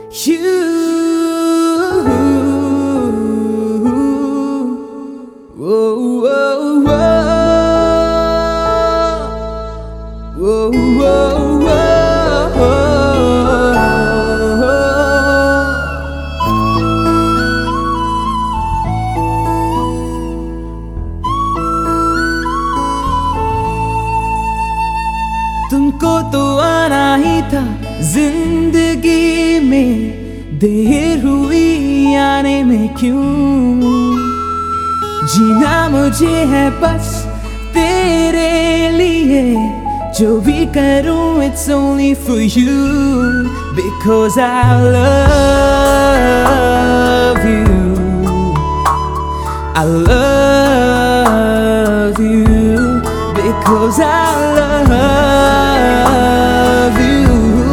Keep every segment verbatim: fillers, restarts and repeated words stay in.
तुमको तो आना ही था जिंदगी में, देर हुई आने में क्यों? जीना मुझे है बस तेरे लिए, जो भी करूं it's only for you, because I love you, I love you, because I love you,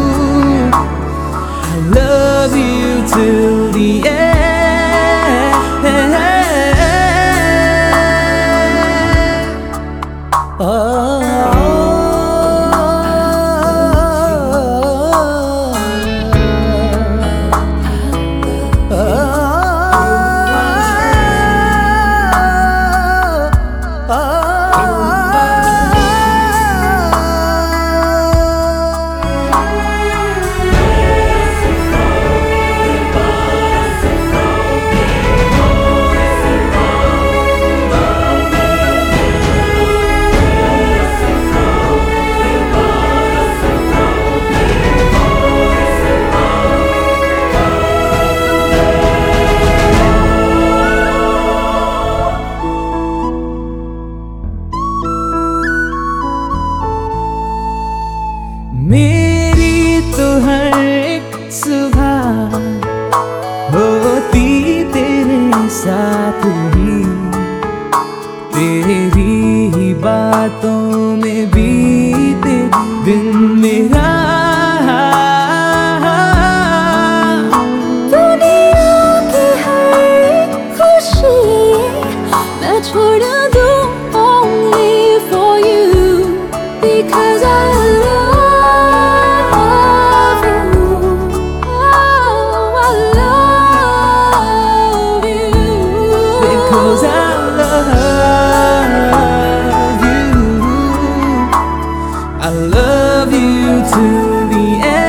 I love you till the end. Oh, मेरी तो हर एक सुबह होती तेरे साथ ही, तेरी ही बातों में बीते दिन मेरा। दुनिया की हर खुशी मैं छोड़ दूं only for you, because I Because I love you, I love you till the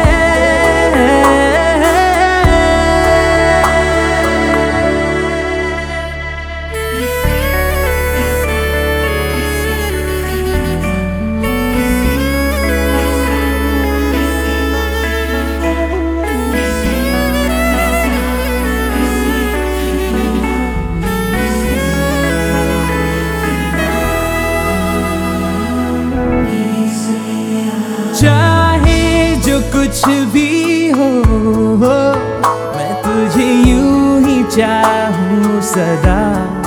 चाहे जो कुछ भी हो, मैं तुझे यूं ही चाहूं सदा,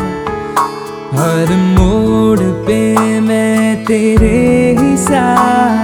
हर मोड़ पे मैं तेरे ही साथ।